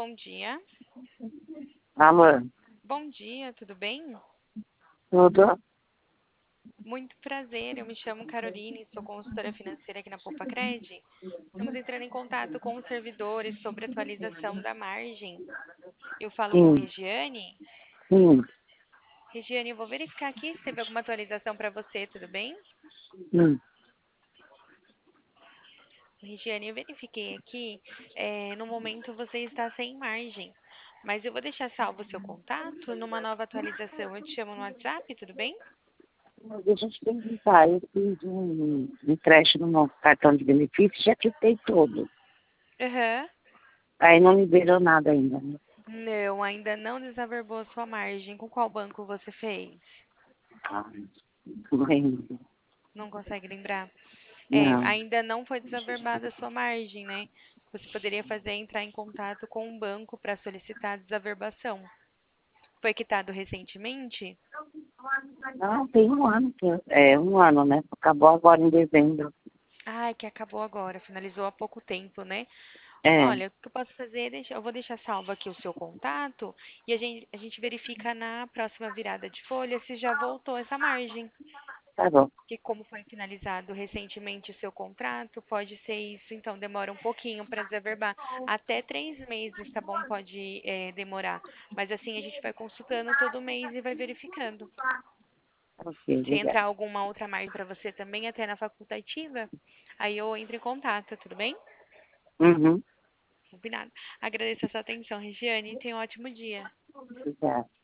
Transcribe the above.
bom dia. Alô, Bom dia, tudo bem? tudo? Muito prazer, eu me chamo Caroline, sou consultora financeira aqui na Poupa-Cred. Estamos entrando em contato com os servidores sobre atualização da margem. Eu falo com Sim, Regiane. sim, Regiane, eu vou verificar aqui se teve alguma atualização para você, tudo bem? sim. Regiane, eu verifiquei aqui, no momento você está sem margem, mas eu vou deixar salvo o seu contato numa nova atualização. Eu te chamo no WhatsApp, tudo bem? Mas deixa eu te perguntar, eu fiz um empréstimo no cartão de benefício, já quitei todo. Aham. Aí não liberou nada ainda, né? Não, ainda não desaverbou a sua margem. Com qual banco você fez? Ai, não lembro. Não consegue lembrar? Não, Ainda não foi desaverbada a sua margem, né? Você poderia fazer entrar em contato com um banco para solicitar a desaverbação. Foi quitado recentemente? não, tem um ano, um ano, né? Acabou agora em dezembro. Ai, que acabou agora, finalizou há pouco tempo, né? É, Olha, o que eu posso fazer é eu vou deixar salvo aqui o seu contato e a gente verifica na próxima virada de folha se já voltou essa margem. tá bom. Que como foi finalizado recentemente o seu contrato, pode ser isso, então demora um pouquinho para desaverbar. Até 3 meses, tá bom? Pode demorar. Mas assim a gente vai consultando todo mês e vai verificando. Ok, Se obrigada. entrar alguma outra margem para você também, até na facultativa, aí eu entro em contato, tudo bem? Uhum, Combinado. Agradeço a sua atenção, Regiane, e tenha um ótimo dia. obrigada.